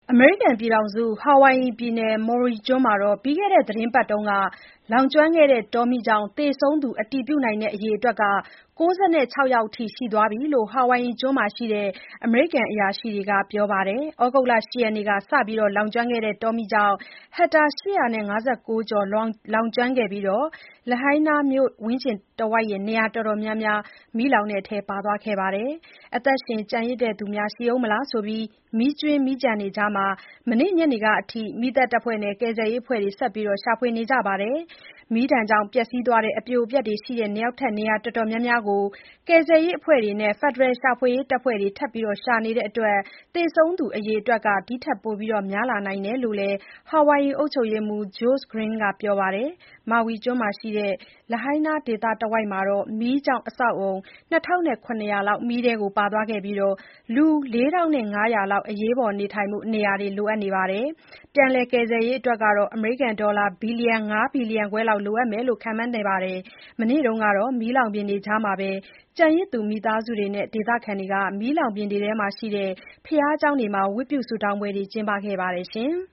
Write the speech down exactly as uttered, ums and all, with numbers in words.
အမေရိကန်ပြည်ထောင်စု ဟာဝိုင်အီပြည်နယ် Maui ကျွန်းမှာ ပြီးခဲ့တဲ့ သီတင်းပတ်က လောင်ကျွမ်းခဲ့တဲ့ တောမီးကြောင့် သေဆုံးသူ အတည်ပြုနိုင်တဲ့ အရေအတွက် ၉၆ ယောက်အထိ ရှိသွားပြီလို့ ဟာဝိုင်အီကျွန်းမှာရှိတဲ့ အမေရိကန် အရာရှိတွေက ပြောပါတယ်။ ဩဂုတ်လ ၈ ရက်နေ့က စတင်လောင်ကျွမ်းခဲ့တဲ့ တောမီးကြောင့် ဟက်တာ ၈၅၉ ကျော် လောင်ကျွမ်းခဲ့ပြီး Lahaina မြို့ ဝန်းကျင်တဝိုက် နေရာတော်တော်များများ မီးလောင်တဲ့အထဲ ပါသွားခဲ့ပါတယ်။ အသက်ရှင် ကျန်ရစ်သူများ ရှိဦးမလားဆိုပြီး မီးကြွင်း မီးကျန်တွေကြား မနေ့ညနေကအထိ မီးသတ်တပ်ဖွဲ့နဲ့ ကယ်ဆယ်ရေးအဖွဲ့တွေ ဆက်လက်ရှာဖွေနေကြပါတယ်။ မီးဒဏ်ကြောင့် ပျက်စီးသွားတဲ့ အပြိုအပျက်တွေရှိတဲ့ နောက်ထပ် နေရာတော်တော်များများကို ကယ်ဆယ်ရေးအဖွဲ့တွေနဲ့ ဖက်ဒရယ် ရှာဖွေရေးတပ်ဖွဲ့တွေ ထပ်မံရှာနေတဲ့အတွက် သေဆုံးသူ အရေအတွက် ဒီထက်ပိုများလာနိုင်တယ်လို့လည်း ဟာဝိုင်အီ အုပ်ချုပ်ရေးမှူး Josh Green က ပြောပါတယ်။ Maui ကျွန်းမှာရှိတဲ့ Lahaina ဒေသတဝိုက် မီးကြောင့် အဆောက်အအုံ ၂,၇၀၀ လောက် မီးထဲပါသွားခဲ့ပြီး လူ ၄,၅၀၀ လောက် အရေးပေါ် နေထိုင်ဖို့ နေရာတွေ လိုအပ်နေပါတယ်။ ပြန်လည်ကယ်ဆယ်ရေးအတွက် ဒေါ်လာ ဘီလီယံ ၅ ဘီလီယံခွဲလောက် လိုအပ်မယ်လို့ ခန့်မှန်းနေပါတယ်။ မနေ့တုန်းကတော့ မီးလောင်ပြင်တွေကြားမှာပဲ ကျန်ရစ်သူ မိသားစုတွေနဲ့ ဒေသခံတွေ မီးလောင်ပြင်တွေထဲရှိတဲ့ ဘုရားကျောင်းတွေမှာ ဝတ်ပြုဆုတောင်းပွဲတွေ ကျင်းပခဲ့ကြပါတယ်။